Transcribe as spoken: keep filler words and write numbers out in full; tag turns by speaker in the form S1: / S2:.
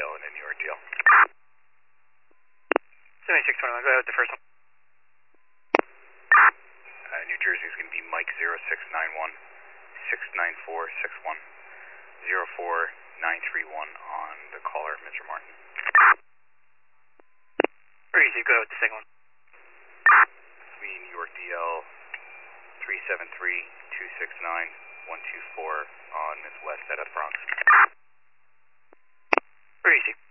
S1: L and a New York D L.
S2: seventy-six twenty-one, go ahead with the first one.
S1: Uh, New Jersey is going to be Mike zero six nine one, six nine four six one, zero four nine three one on the caller, Mister Martin.
S2: Very easy, go ahead with the second one.
S1: This will be New York D L three seven three two six nine one two four on Miss West out of the Bronx.
S2: Very easy.